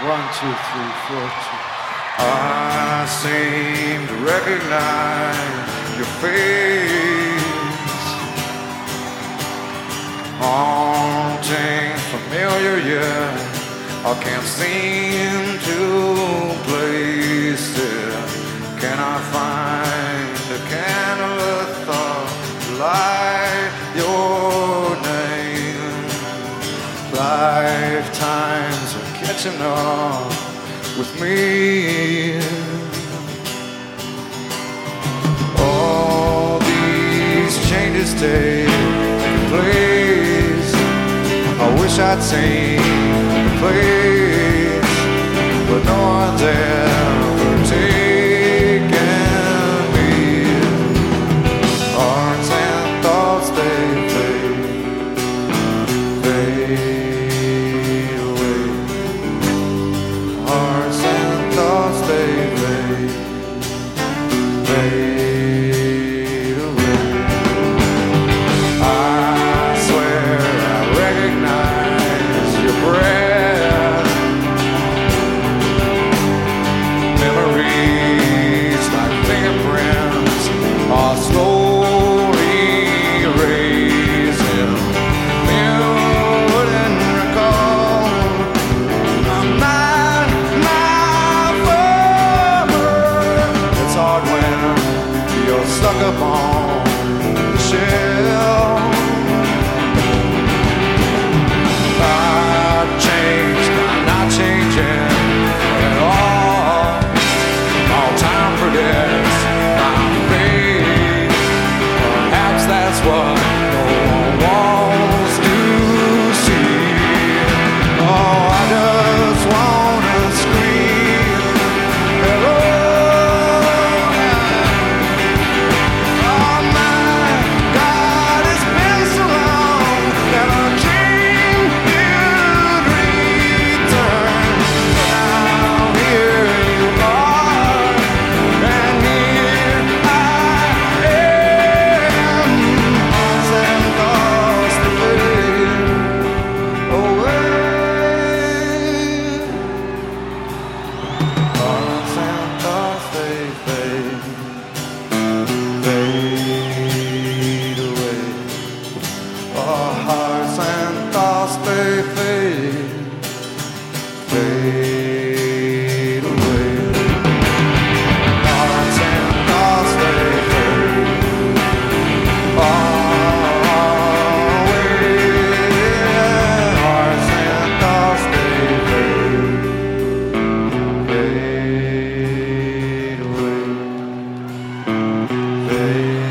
One, two, three, four, two. I seem to recognize your face, haunting, familiar yet I can't seem to place it. Can I find a candle of thought to light your name? Lifetimes are catching up with me. All these changes take place. I wish I'd seen the place, but no one's ever taken me. Hearts and thoughts, they fade away. Hearts and thoughts, they fade away. I swear I recognize your breath. Memories like fingerprints are slowly erasing. You wouldn't recall my father. It's hard when you're stuck up on the shelf. I've changed, I'm not changing at all. All time forgets my fate. Perhaps that's what no one wants to see. Oh, I just wanna scream hello. Oh my God, it's been so long that I dreamed you'd return. Now here you are, and here I am. Hearts and thoughts that fade away. Hearts and thoughts they fade away. Oh, hearts and thoughts they fade away. Hearts and thoughts they fade away. Hearts and thoughts they fade away. Fade away.